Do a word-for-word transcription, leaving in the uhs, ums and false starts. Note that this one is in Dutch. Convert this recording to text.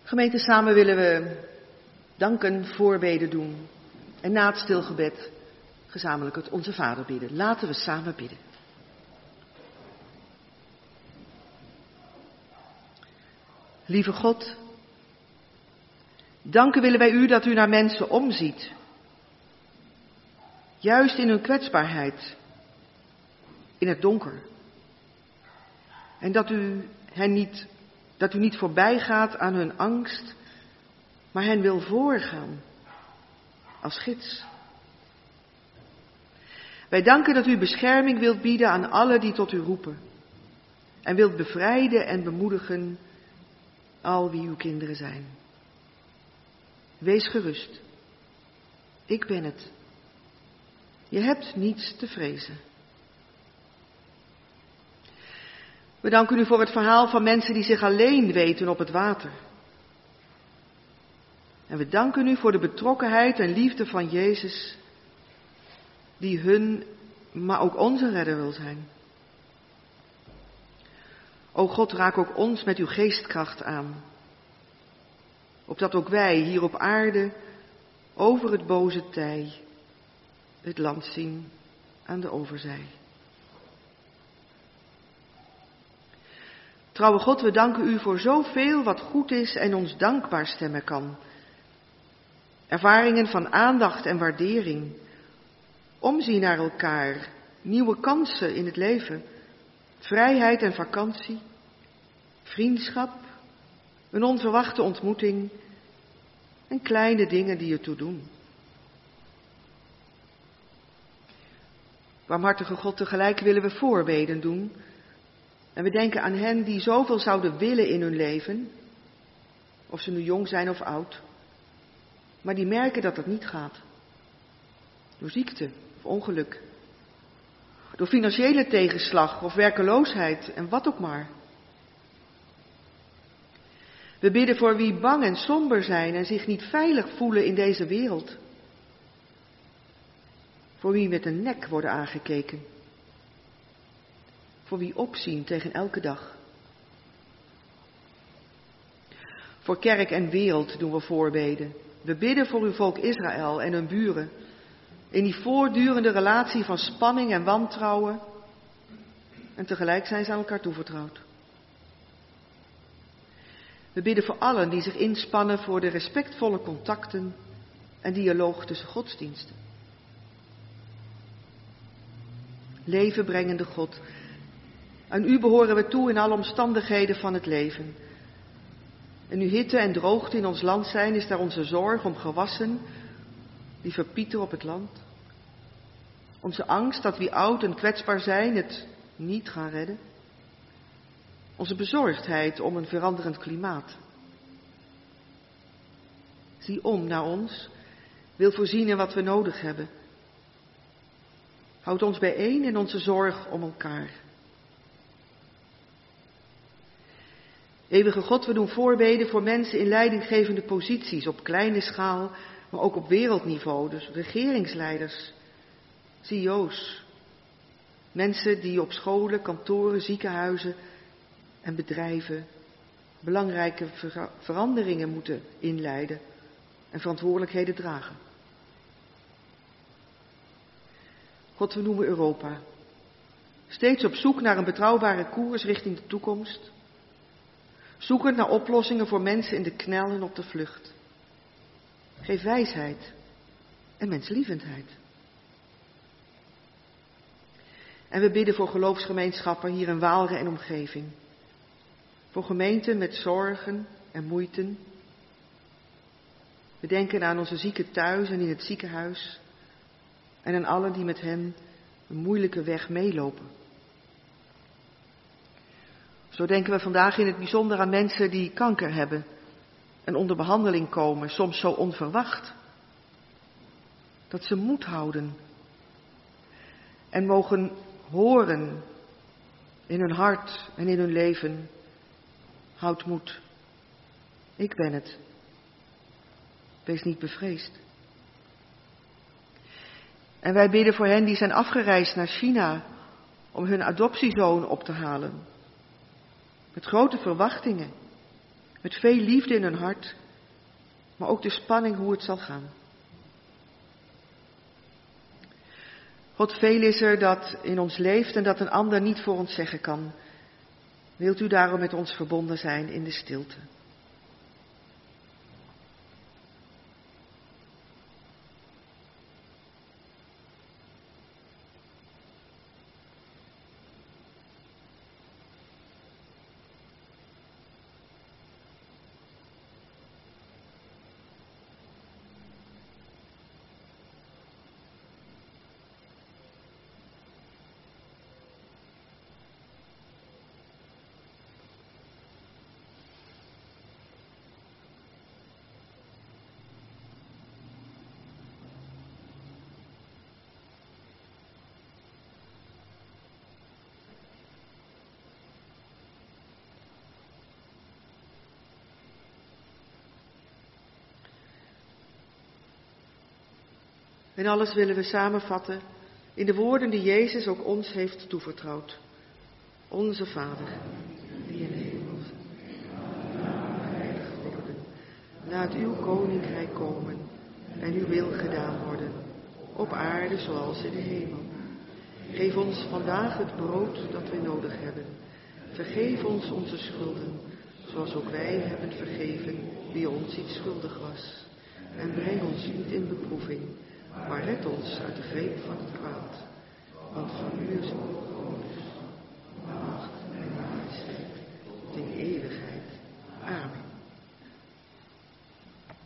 Gemeente, samen willen we danken, voorbeden doen en na het stilgebed gezamenlijk het Onze Vader bidden. Laten we samen bidden. Lieve God, danken willen wij u dat u naar mensen omziet. Juist in hun kwetsbaarheid, in het donker. En dat u hen niet, dat u niet voorbij gaat aan hun angst, maar hen wil voorgaan als gids. Wij danken dat u bescherming wilt bieden aan allen die tot u roepen. En wilt bevrijden en bemoedigen al wie uw kinderen zijn. Wees gerust. Ik ben het. Je hebt niets te vrezen. We danken u voor het verhaal van mensen die zich alleen weten op het water. En we danken u voor de betrokkenheid en liefde van Jezus, die hun, maar ook onze redder wil zijn. O God, raak ook ons met uw geestkracht aan, opdat ook wij hier op aarde over het boze tij het land zien aan de overzij. Trouwe God, we danken u voor zoveel wat goed is en ons dankbaar stemmen kan. Ervaringen van aandacht en waardering, omzien naar elkaar, nieuwe kansen in het leven, vrijheid en vakantie, vriendschap, een onverwachte ontmoeting en kleine dingen die ertoe doen. Barmhartige God, tegelijk willen we voorbeden doen. En we denken aan hen die zoveel zouden willen in hun leven, of ze nu jong zijn of oud, maar die merken dat het niet gaat. Door ziekte of ongeluk, door financiële tegenslag of werkeloosheid en wat ook maar. We bidden voor wie bang en somber zijn en zich niet veilig voelen in deze wereld. Voor wie met een nek worden aangekeken. Voor wie opzien tegen elke dag. Voor kerk en wereld doen we voorbeden. We bidden voor uw volk Israël en hun buren. In die voortdurende relatie van spanning en wantrouwen. En tegelijk zijn ze aan elkaar toevertrouwd. We bidden voor allen die zich inspannen voor de respectvolle contacten en dialoog tussen godsdiensten. Levenbrengende God, aan u behoren we toe in alle omstandigheden van het leven. En nu hitte en droogte in ons land zijn, is daar onze zorg om gewassen die verpieteren op het land. Onze angst dat wie oud en kwetsbaar zijn het niet gaan redden. Onze bezorgdheid om een veranderend klimaat. Zie om naar ons, wil voorzien in wat we nodig hebben. Houd ons bijeen in onze zorg om elkaar. Eeuwige God, we doen voorbeden voor mensen in leidinggevende posities op kleine schaal, maar ook op wereldniveau, dus regeringsleiders, C E O's, mensen die op scholen, kantoren, ziekenhuizen en bedrijven belangrijke ver- veranderingen moeten inleiden en verantwoordelijkheden dragen. God, we noemen Europa. Steeds op zoek naar een betrouwbare koers richting de toekomst. Zoekend naar oplossingen voor mensen in de knel en op de vlucht. Geef wijsheid en menslievendheid. En we bidden voor geloofsgemeenschappen hier in Waalre en omgeving. Voor gemeenten met zorgen en moeiten. We denken aan onze zieken thuis en in het ziekenhuis. En aan allen die met hen een moeilijke weg meelopen. Zo denken we vandaag in het bijzonder aan mensen die kanker hebben en onder behandeling komen, soms zo onverwacht. Dat ze moed houden en mogen horen in hun hart en in hun leven. Houd moed. Ik ben het. Wees niet bevreesd. En wij bidden voor hen die zijn afgereisd naar China om hun adoptiezoon op te halen. Met grote verwachtingen Met veel liefde in hun hart, maar ook de spanning hoe het zal gaan. God, veel is er dat in ons leeft en dat een ander niet voor ons zeggen kan. Wilt u daarom met ons verbonden zijn in de stilte? En alles willen we samenvatten in de woorden die Jezus ook ons heeft toevertrouwd. Onze Vader, die in de hemel bent, geheiligd worden. Laat uw koninkrijk komen en uw wil gedaan worden, op aarde zoals in de hemel. Geef ons vandaag het brood dat we nodig hebben. Vergeef ons onze schulden, zoals ook wij hebben vergeven wie ons iets schuldig was. En breng ons niet in beproeving, maar red ons uit de greep van het kwaad. Want van u is het